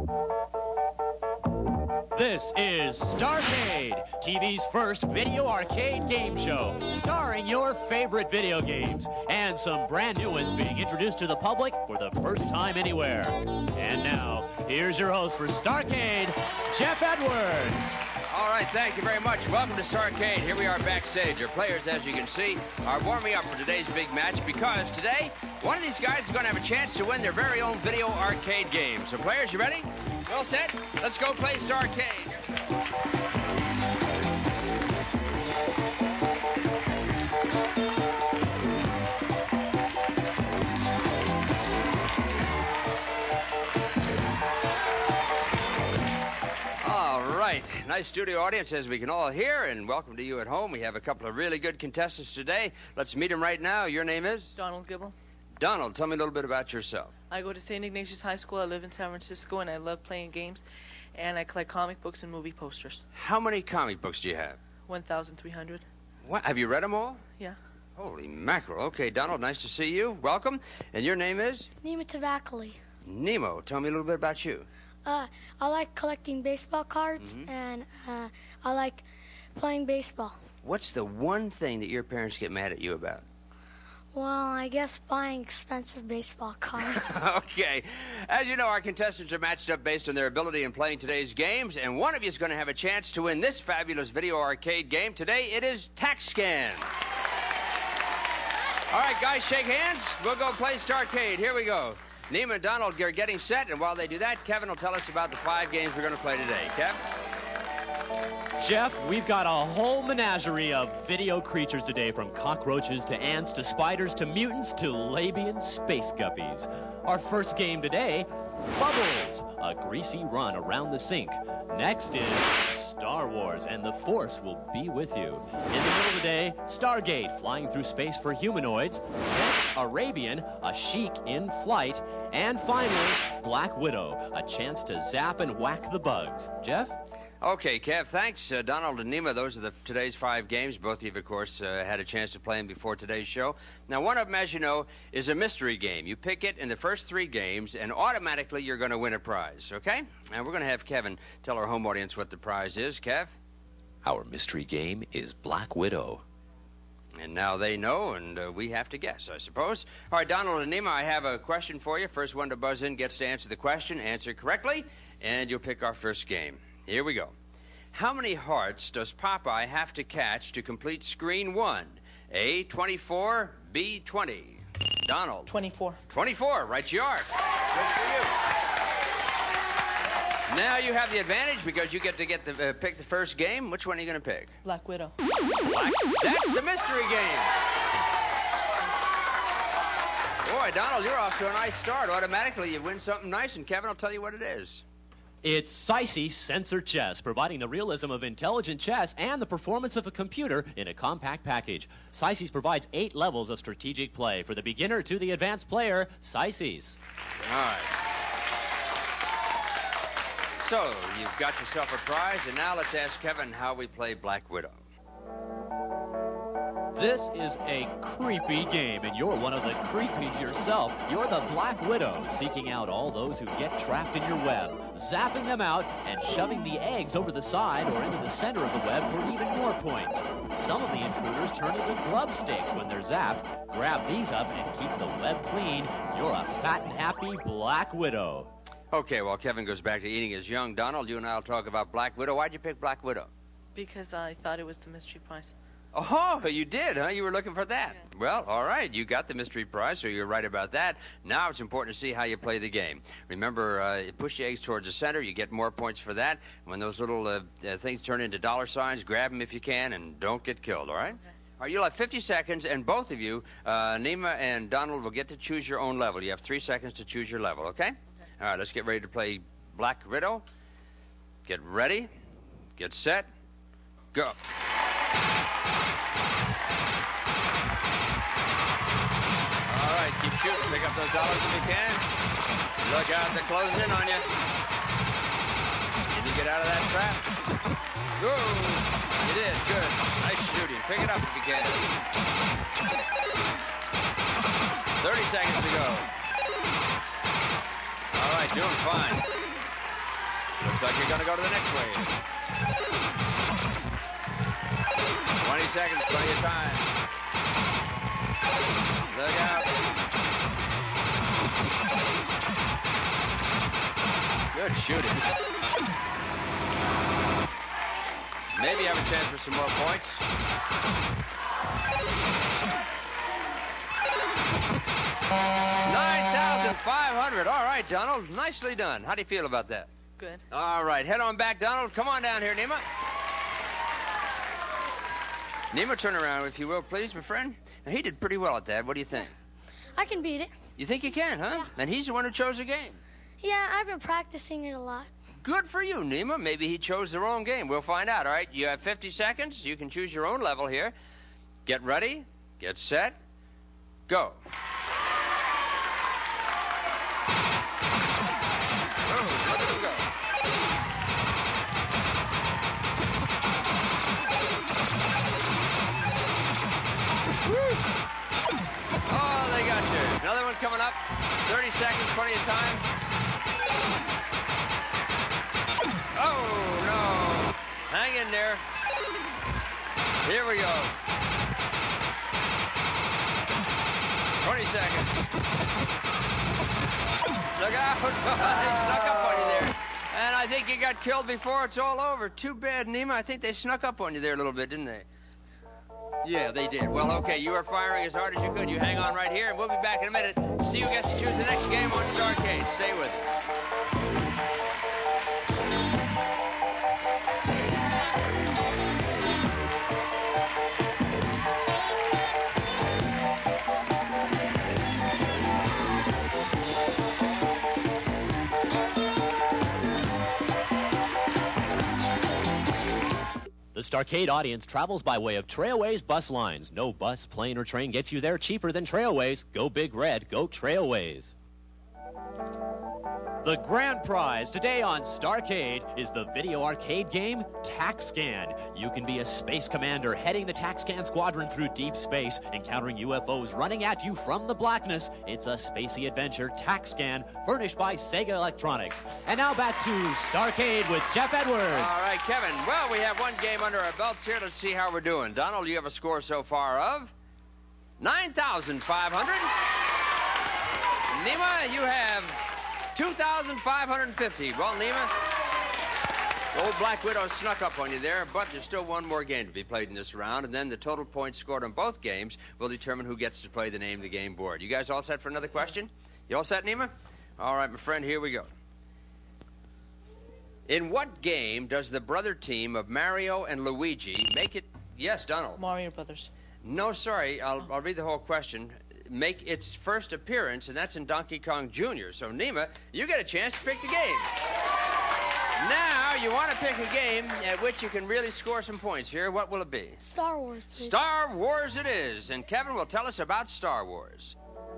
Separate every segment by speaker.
Speaker 1: This is Starcade, TV's first video arcade game show, starring your favorite video games, and some brand new ones being introduced to the public for the first time anywhere. And now, here's your host for Starcade, Jeff Edwards.
Speaker 2: All right, thank you very much. Welcome to Starcade. Here we are backstage. Our players, as you can see, are warming up for today's big match because today, one of these guys is going to have a chance to win their very own video arcade game. So, players, you ready? All set? Let's go play Starcade. All right. Nice studio audience, as we can all hear, and welcome to you at home. We have a couple of really good contestants today. Let's meet them right now. Your name is?
Speaker 3: Donald Gibble.
Speaker 2: Donald, tell me a little bit about yourself.
Speaker 3: I go to St. Ignatius High School. I live in San Francisco, and I love playing games. And I collect comic books and movie posters.
Speaker 2: How many comic books do you have?
Speaker 3: 1,300.
Speaker 2: What? Have you read them all?
Speaker 3: Yeah.
Speaker 2: Holy mackerel. Okay, Donald, nice to see you. Welcome. And your name is?
Speaker 4: Nemo Tavakali.
Speaker 2: Nemo, tell me a little bit about you.
Speaker 4: I like collecting baseball cards, and I like playing baseball.
Speaker 2: What's the one thing that your parents get mad at you about?
Speaker 4: Well, I guess buying expensive baseball cards.
Speaker 2: Okay. As you know, our contestants are matched up based on their ability in playing today's games, and one of you is going to have a chance to win this fabulous video arcade game. Today, it is Tax Scan. All right, guys, shake hands. We'll go play Starcade. Here we go. Nemo and Donald are getting set, and while they do that, Kevin will tell us about the 5 games we're going to play today. Kev?
Speaker 1: Jeff, we've got a whole menagerie of video creatures today, from cockroaches to ants to spiders to mutants to Labian space guppies. Our first game today, Bubbles, a greasy run around the sink. Next is Star Wars, and the Force will be with you. In the middle of the day, Stargate, flying through space for humanoids. Next, Arabian, a sheik in flight. And finally, Black Widow, a chance to zap and whack the bugs. Jeff?
Speaker 2: Okay, Kev, thanks. Donald and Nemo, those are today's 5 games. Both of you, of course, had a chance to play them before today's show. Now, one of them, as you know, is a mystery game. You pick it in the first 3 games, and automatically you're going to win a prize, okay? And we're going to have Kevin tell our home audience what the prize is. Kev?
Speaker 5: Our mystery game is Black Widow.
Speaker 2: And now they know, and we have to guess, I suppose. All right, Donald and Nemo, I have a question for you. First one to buzz in gets to answer the question, answer correctly, and you'll pick our first game. Here we go. How many hearts does Popeye have to catch to complete screen 1? A, 24, B, 20. Donald.
Speaker 3: 24.
Speaker 2: 24, right you are. Good for you. Now you have the advantage because you get to pick the first game. Which one are you going to pick?
Speaker 3: Black Widow.
Speaker 2: That's the mystery game. Boy, Donald, you're off to a nice start. Automatically, you win something nice, and Kevin will tell you what it is.
Speaker 1: It's Sicey Sensor Chess, providing the realism of intelligent chess and the performance of a computer in a compact package. Sicey's provides 8 levels of strategic play. For the beginner to the advanced player, Sicey's.
Speaker 2: All right. So, you've got yourself a prize, and now let's ask Kevin how we play Black Widow.
Speaker 1: This is a creepy game, and you're one of the creepies yourself. You're the Black Widow, seeking out all those who get trapped in your web, zapping them out and shoving the eggs over the side or into the center of the web for even more points. Some of the intruders turn into grub stakes when they're zapped. Grab these up and keep the web clean. You're a fat and happy Black Widow.
Speaker 2: Okay, while Kevin goes back to eating his young, Donald, you and I will talk about Black Widow. Why'd you pick Black Widow?
Speaker 3: Because I thought it was the mystery prize.
Speaker 2: Oh, you did, huh? You were looking for that. Yeah. Well, all right. You got the mystery prize, so you're right about that. Now it's important to see how you play the game. Remember, push the eggs towards the center. You get more points for that. When those little things turn into dollar signs, grab them if you can, and don't get killed, all right? Okay. All right, you'll have 50 seconds, and both of you, Nima and Donald, will get to choose your own level. You have 3 seconds to choose your level, okay? All right, let's get ready to play Black Widow. Get ready. Get set. Go. All right, keep shooting. Pick up those dollars if you can. Look out, they're closing in on you. Can you get out of that trap? Good. You did. Good. Nice shooting. Pick it up if you can. 30 seconds to go. All right, doing fine. Looks like you're going to go to the next wave. 20 seconds, plenty of time. Look out. Good shooting. Maybe have a chance for some more points. 9,500. All right, Donald. Nicely done. How do you feel about that?
Speaker 3: Good.
Speaker 2: All right. Head on back, Donald. Come on down here, Nima. Nima, turn around, if you will, please, my friend. Now, he did pretty well at that. What do you think?
Speaker 4: I can beat it.
Speaker 2: You think you can, huh?
Speaker 4: Yeah.
Speaker 2: And he's the one who chose the game.
Speaker 4: Yeah, I've been practicing it a lot.
Speaker 2: Good for you, Nima. Maybe he chose the wrong game. We'll find out, all right? You have 50 seconds. You can choose your own level here. Get ready. Get set. Go. Oh, look at him go. Woo. Oh, they got you. Another one coming up. 30 seconds, plenty of time. Oh, no. Hang in there. Here we go. 20 seconds. Look out. They snuck up on you there. And I think you got killed before it's all over. Too bad, Nima. I think they snuck up on you there a little bit, didn't they? Yeah, they did. Well, okay, you are firing as hard as you could. You hang on right here, and we'll be back in a minute. See who gets to choose the next game on Starcade. Stay with us.
Speaker 1: The Starcade audience travels by way of Trailways bus lines. No bus, plane, or train gets you there cheaper than Trailways. Go Big Red. Go Trailways. The grand prize today on Starcade is the video arcade game TACScan. You can be a space commander heading the TACScan squadron through deep space, encountering UFOs running at you from the blackness. It's a spacey adventure, TACScan, furnished by Sega Electronics. And now back to Starcade with Jeff Edwards.
Speaker 2: All right, Kevin. Well, we have one game under our belts here. Let's see how we're doing. Donald, you have a score so far of 9,500. Nima, you have 2,550. Well, Nima, old Black Widow snuck up on you there, but there's still one more game to be played in this round, and then the total points scored on both games will determine who gets to play the name of the game board. You guys all set for another question? You all set, Nima? All right, my friend, here we go. In what game does the brother team of Mario and Luigi make it... Yes, Donald.
Speaker 3: Mario Brothers.
Speaker 2: No, sorry. I'll read the whole question. Make its first appearance, and that's in Donkey Kong Jr. So, Nima, you get a chance to pick the game. Now, you want to pick a game at which you can really score some points here. What will it be?
Speaker 4: Star Wars, please.
Speaker 2: Star Wars it is. And Kevin will tell us about Star Wars.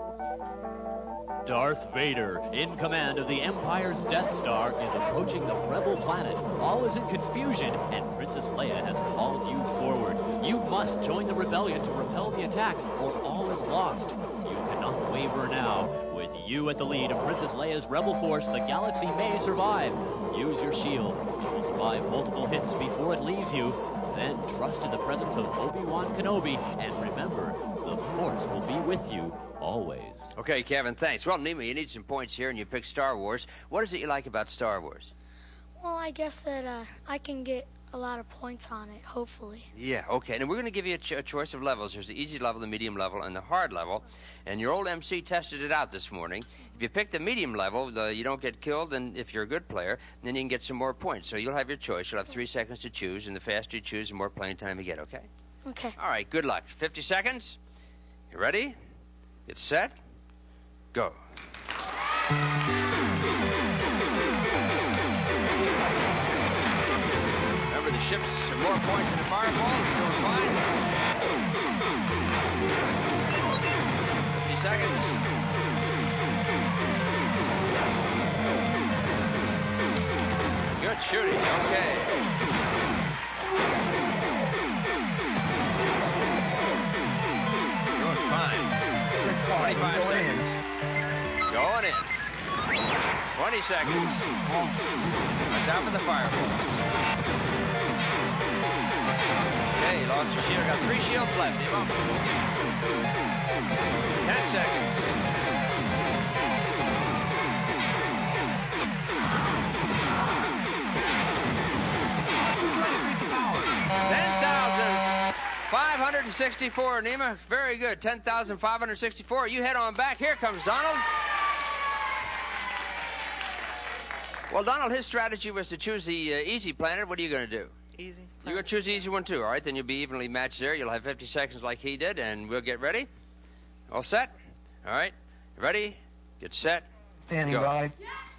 Speaker 1: Darth Vader, in command of the Empire's Death Star, is approaching the rebel planet. All is in confusion, and Princess Leia has called you forward. You must join the rebellion to repel the attack, or all is lost. You cannot waver now. With you at the lead of Princess Leia's rebel force, the galaxy may survive. Use your shield. It will survive multiple hits before it leaves you. Then trust in the presence of Obi-Wan Kenobi, and remember, the Force will be with you always.
Speaker 2: Okay, Kevin, thanks. Well, Nima, you need some points here, and you picked Star Wars. What is it you like about Star Wars?
Speaker 4: Well, I guess that I can get a lot of points on it, hopefully.
Speaker 2: Yeah, okay. And we're going to give you a choice of levels. There's the easy level, the medium level, and the hard level. And your old MC tested it out this morning. If you pick the medium level, you don't get killed, and if you're a good player, then you can get some more points. So you'll have your choice. You'll have 3 seconds to choose, and the faster you choose, the more playing time you get, okay?
Speaker 4: Okay.
Speaker 2: All right, good luck. 50 seconds. You ready? Get set. Go. Remember, the ships have more points than the fireballs. You're doing fine. 50 seconds. Good shooting. Okay. Doing fine. 25 seconds. Going in. 20 seconds. Watch out for the fireballs. Okay, he lost his shield. Got 3 shields left. 10 seconds. 10,564, Nima. Very good. 10,564. You head on back. Here comes Donald. Well, Donald, his strategy was to choose the easy planet. What are you going to do?
Speaker 3: Easy.
Speaker 2: You're going to choose the easy one, too. All right, then you'll be evenly matched there. You'll have 50 seconds like he did, and we'll get ready. All set? All right. Ready? Get set.
Speaker 6: Standing
Speaker 2: go.
Speaker 6: by.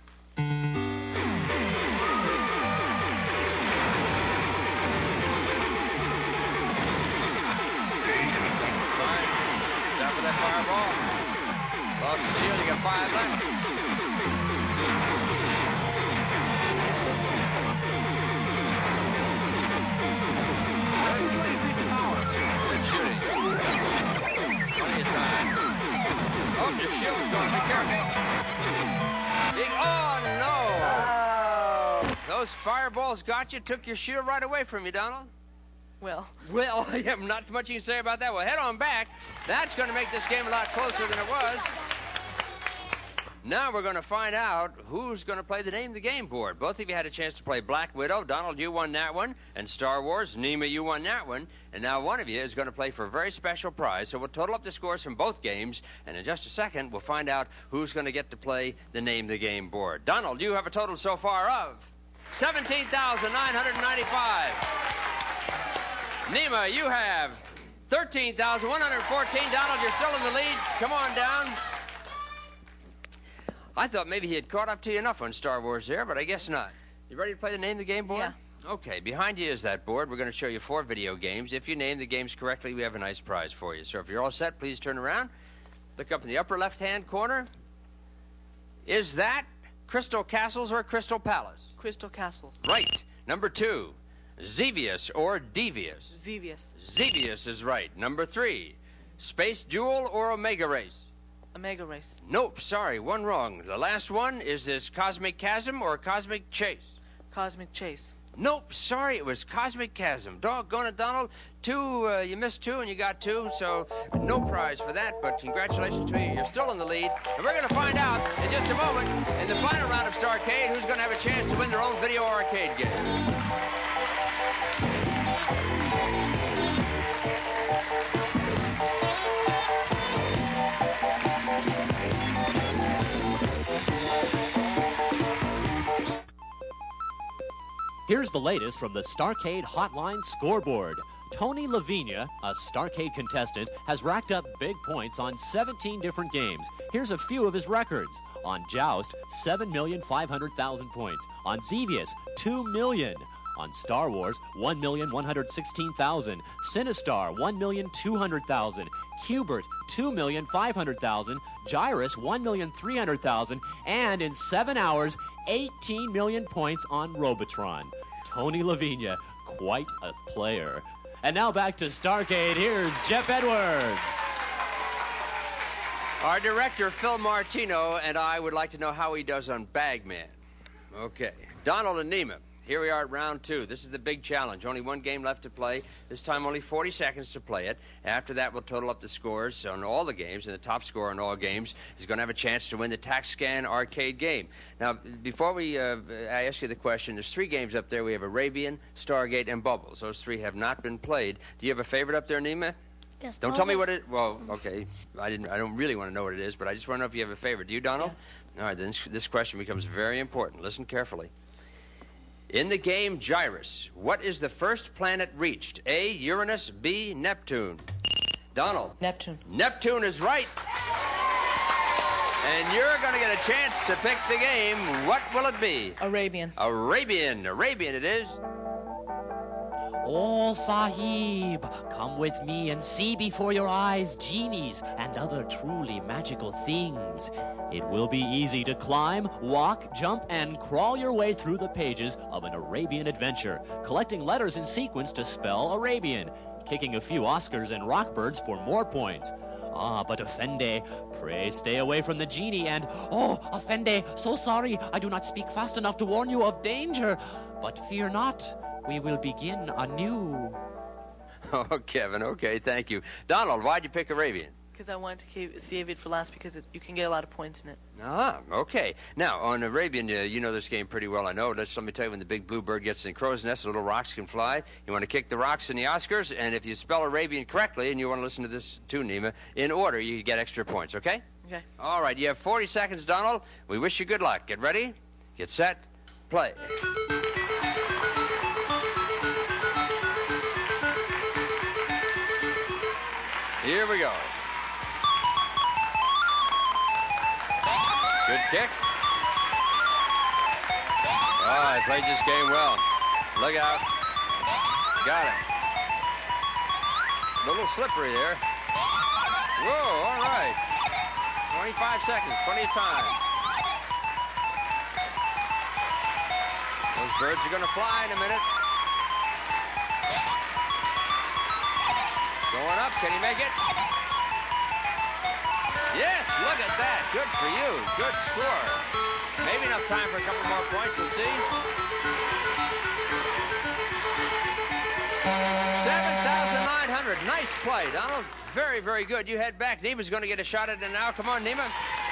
Speaker 2: Fine. Time for that fireball. Lost the shield. You got 5 left. Good shooting. Plenty of time. Oh, your shield's going. Be careful. Oh, no. Those fireballs got you. Took your shield right away from you, Donald.
Speaker 3: Well,
Speaker 2: Yeah, not much you can say about that. Well, head on back. That's going to make this game a lot closer than it was. Now we're going to find out who's going to play the Name of the Game board. Both of you had a chance to play Black Widow. Donald, you won that one. And Star Wars, Nima, you won that one. And now one of you is going to play for a very special prize. So we'll total up the scores from both games. And in just a second, we'll find out who's going to get to play the Name of the Game board. Donald, you have a total so far of 17,995. Nima, you have 13,114. Donald, you're still in the lead. Come on down. I thought maybe he had caught up to you enough on Star Wars there, but I guess not. You ready to play the Name of the Game board?
Speaker 3: Yeah.
Speaker 2: Okay, behind you is that board. We're going to show you 4 video games. If you name the games correctly, we have a nice prize for you. So if you're all set, please turn around. Look up in the upper left-hand corner. Is that Crystal Castles or Crystal Palace?
Speaker 3: Crystal Castles.
Speaker 2: Right. Number 2, Xevious or Devious?
Speaker 3: Xevious.
Speaker 2: Xevious is right. Number 3, Space Duel or Omega Race?
Speaker 3: Omega Race.
Speaker 2: Nope, sorry, one wrong. The last one, is this Cosmic Chasm or Cosmic Chase?
Speaker 3: Cosmic Chase.
Speaker 2: Nope, sorry, it was Cosmic Chasm. Doggone it, Donald. 2, you missed 2 and you got 2, so no prize for that, but congratulations to you. You're still in the lead. And we're going to find out in just a moment, in the final round of Starcade, who's going to have a chance to win their own video arcade game.
Speaker 1: Here's the latest from the Starcade Hotline scoreboard. Tony Lavinia, a Starcade contestant, has racked up big points on 17 different games. Here's a few of his records. On Joust, 7,500,000 points. On Xevious, 2 million. On Star Wars, 1,116,000. Sinistar, 1,200,000. Qbert, 2,500,000. Gyrus, 1,300,000. And in 7 hours, 18 million points on Robotron. Tony Lavinia, quite a player. And now back to Starcade. Here's Jeff Edwards.
Speaker 2: Our director, Phil Martino, and I would like to know how he does on Bagman. Okay. Donald and Nima. Here we are at round 2. This is the big challenge. Only 1 game left to play. This time only 40 seconds to play it. After that, we'll total up the scores on all the games, and the top scorer on all games is going to have a chance to win the TaxScan arcade game. Now, before I ask you the question, there's 3 games up there. We have Arabian, Stargate, and Bubbles. Those 3 have not been played. Do you have a favorite up there, Nima?
Speaker 4: Yes,
Speaker 2: Don't tell me what it... Well, okay. I don't really want to know what it is, but I just want to know if you have a favorite. Do you, Donald? Yeah. All right, then this question becomes very important. Listen carefully. In the game Gyrus, what is the first planet reached? A, Uranus, B, Neptune. Donald.
Speaker 3: Neptune.
Speaker 2: Neptune is right. And you're going to get a chance to pick the game. What will it be?
Speaker 3: Arabian.
Speaker 2: Arabian. Arabian it is.
Speaker 1: Oh, Sahib, come with me and see before your eyes genies and other truly magical things. It will be easy to climb, walk, jump, and crawl your way through the pages of an Arabian adventure, collecting letters in sequence to spell Arabian, kicking a few Oscars and Rockbirds for more points. Ah, but Effendi, pray stay away from the genie and... Oh, Effendi, so sorry, I do not speak fast enough to warn you of danger. But fear not, we will begin anew.
Speaker 2: Oh, Kevin, okay, thank you. Donald, why'd you pick Arabian?
Speaker 3: Because I wanted to save it for last because you can get a lot of points in it.
Speaker 2: Ah, okay. Now, on Arabian, you know this game pretty well, I know. Let me tell you, when the big blue bird gets in the crow's nest, the little rocks can fly. You want to kick the rocks in the Oscars, and if you spell Arabian correctly, and you want to listen to this tune, Nima, in order, you get extra points, okay?
Speaker 3: Okay.
Speaker 2: All right, you have 40 seconds, Donald. We wish you good luck. Get ready, get set, play. Here we go. Good kick. Oh, he played this game well. Look out. Got it. A little slippery there. Whoa, all right. 25 seconds, plenty of time. Those birds are going to fly in a minute. Going up, can he make it? Yes, look at that. Good for you. Good score. Maybe enough time for a couple more points. We'll see. 7,900. Nice play, Donald. Very, very good. You head back. Nima's going to get a shot at it now. Come on, Nima.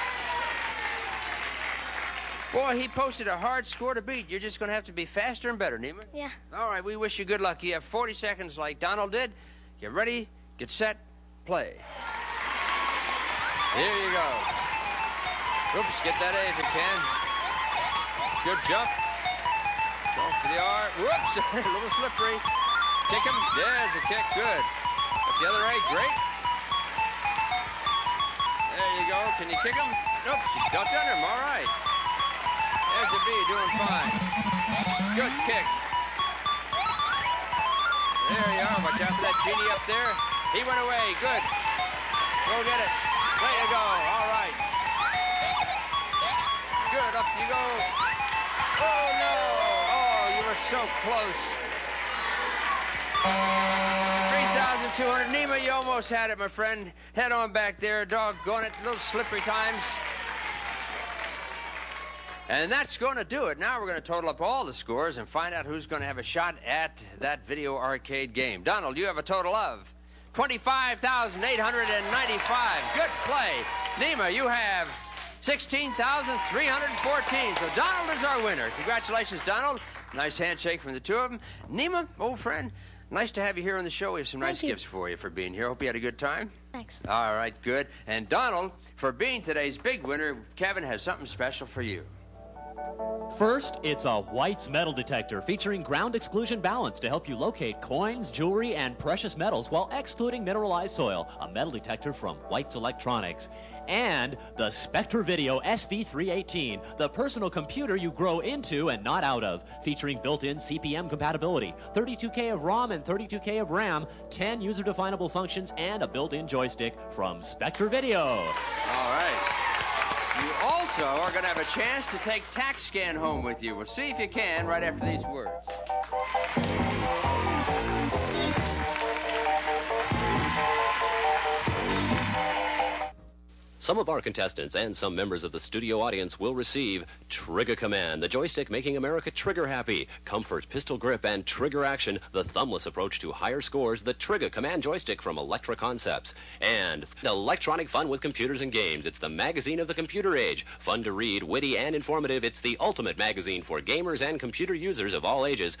Speaker 2: Boy, he posted a hard score to beat. You're just going to have to be faster and better, Nima.
Speaker 4: Yeah.
Speaker 2: All right, we wish you good luck. You have 40 seconds like Donald did. Get ready, get set, play. Here you go. Oops, get that A if you can. Good jump. Go for the R. Whoops, a little slippery. Kick him. There's a kick. Good. Up the other A. Great. There you go. Can you kick him? Nope, she ducked under him. All right. There's the B, doing fine. Good kick. There you are. Watch out for that genie up there. He went away. Good. Go get it. Way to go. All right. Good. Up you go. Oh, no. Oh, you were so close. 3,200. Nima, you almost had it, my friend. Head on back there. Doggone it. Little slippery times. And that's going to do it. Now we're going to total up all the scores and find out who's going to have a shot at that video arcade game. Donald, you have a total of 25,895. Good play. Nima, you have 16,314. So Donald is our winner. Congratulations, Donald. Nice handshake from the two of them. Nima, old friend, nice to have you here on the show. We have some nice gifts for you for being here. Hope you had a good time.
Speaker 4: Thanks.
Speaker 2: All right, good. And Donald, for being today's big winner, Kevin has something special for you.
Speaker 1: First, it's a White's metal detector featuring ground exclusion balance to help you locate coins, jewelry, and precious metals while excluding mineralized soil. A metal detector from White's Electronics. And the Spectre Video SV318, the personal computer you grow into and not out of, featuring built-in CP/M compatibility, 32K of ROM and 32K of RAM, 10 user-definable functions, and a built-in joystick from Spectre Video.
Speaker 2: All right. You also are going to have a chance to take TaxScan home with you. We'll see if you can right after these words.
Speaker 5: Some of our contestants and some members of the studio audience will receive Trigger Command, the joystick making America trigger happy. Comfort, pistol grip, and trigger action, the thumbless approach to higher scores, the Trigger Command joystick from Electra Concepts. And electronic fun with computers and games. It's the magazine of the computer age. Fun to read, witty, and informative. It's the ultimate magazine for gamers and computer users of all ages.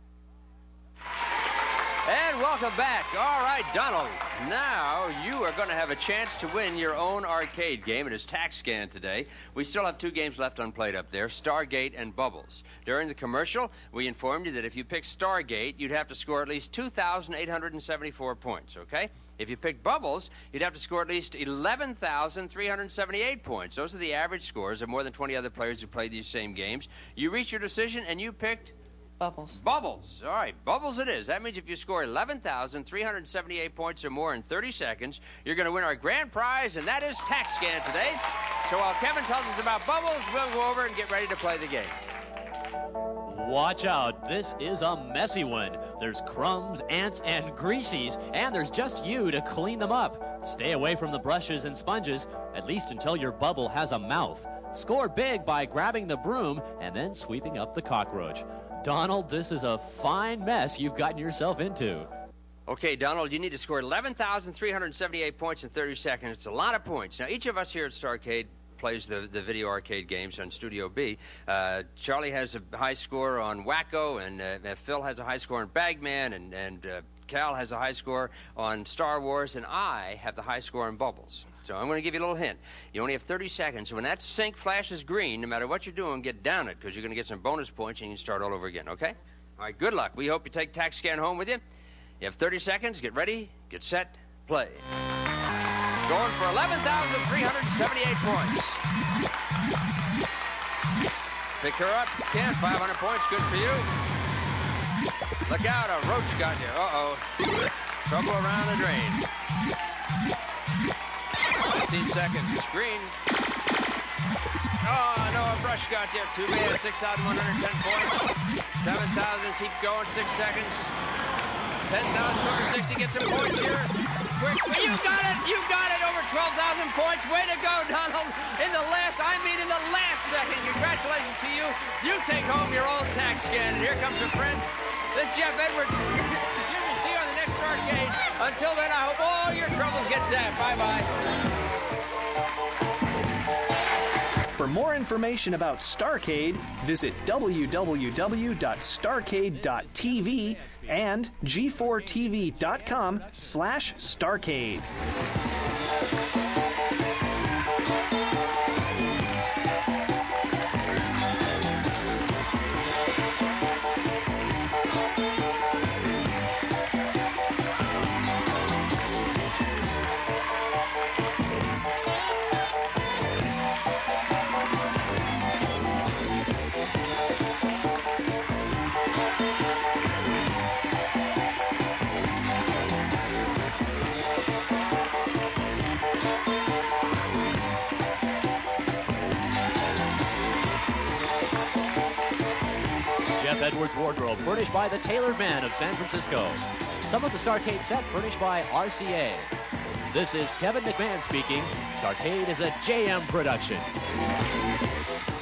Speaker 2: And welcome back. All right, Donald. Now you are going to have a chance to win your own arcade game. It is TaxScan today. We still have 2 games left unplayed up there, Stargate and Bubbles. During the commercial, we informed you that if you picked Stargate, you'd have to score at least 2,874 points, okay? If you picked Bubbles, you'd have to score at least 11,378 points. Those are the average scores of more than 20 other players who played these same games. You reached your decision, and you picked...
Speaker 3: Bubbles.
Speaker 2: Bubbles. All right, Bubbles it is. That means if you score 11,378 points or more in 30 seconds, you're going to win our grand prize, and that is TaxScan today. So while Kevin tells us about Bubbles, we'll go over and get ready to play the game.
Speaker 1: Watch out, this is a messy one. There's crumbs, ants, and greases, and there's just you to clean them up. Stay away from the brushes and sponges, at least until your bubble has a mouth. Score big by grabbing the broom and then sweeping up the cockroach. Donald, this is a fine mess you've gotten yourself into.
Speaker 2: Okay, Donald, you need to score 11,378 points in 30 seconds. It's a lot of points. Now, each of us here at Starcade plays the video arcade games on Studio B. Charlie has a high score on Wacko, and Phil has a high score on Bagman, and Cal has a high score on Star Wars, and I have the high score on Bubbles. So I'm going to give you a little hint. You only have 30 seconds. When that sync flashes green, no matter what you're doing, get down it, because you're going to get some bonus points, and you can start all over again, okay? All right, good luck. We hope you take TaxScan home with you. You have 30 seconds. Get ready, get set, play. Going for 11,378 points. Pick her up. You can. 500 points. Good for you. Look out. A roach got you. Uh-oh. Trouble around the drain. 15 seconds. It's green. Oh, no, a brush got you. Too bad. 6,110 points. 7,000. Keep going. 6 seconds. 10,260. Get some points here. Quick. You got it. You got it. Over 12,000 points. Way to go, Donald. In the last second. Congratulations to you. You take home your own TaxScan. And here comes some friends. This is Jeff Edwards. See you on the next arcade. Until then, I hope all your troubles get zapped. Bye-bye.
Speaker 6: For more information about Starcade, visit www.starcade.tv and g4tv.com/Starcade.
Speaker 1: Jeff Edwards wardrobe furnished by the Tailored Man of San Francisco. Some of the Starcade set furnished by RCA. This is Kevin McMahon speaking. Starcade is a JM production.